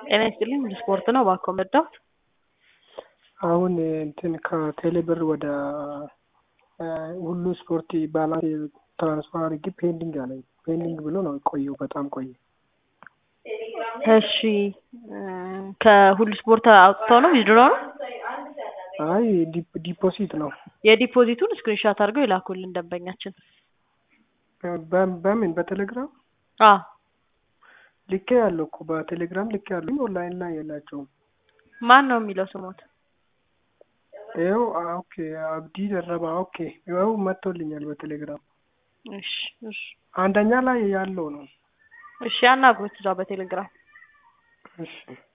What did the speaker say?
ጤና ይስጥልኝ ስፖርት ነው ባኮ መጣሁት። አሁን እንትን ከቴሌብር ወደ ሁሉ ስፖርት ባላንስ ትራንስፈር አድርጌ ፔንዲንግ አለኝ። ፔንዲንግ ብሎ ነው ቆየው፣ በጣም ቆየ። እሺ ከሁሉ ስፖርት አውጥተው ነው ዊዝድሮ ነው? አይ ዲፖዚት ነው። የዲፖዚቱን ስክሪንሾት አድርገው ይላኩልን ደንበኛችን። በምን በቴሌግራም? አዎ ልኬ ያለው እኮ በቴሌግራም ልኬ ያለው፣ ኦንላይን ላይ የላቸውም። ማን ነው የሚለው ስሞት? ይኸው ኦኬ፣ አብዲ ደረባ። ኦኬ ይኸው መጥቶልኛል በቴሌግራም። እሺ እሺ፣ አንደኛ ላይ ያለው ነው። እሺ አናግሩት እዛው በቴሌግራም። እሺ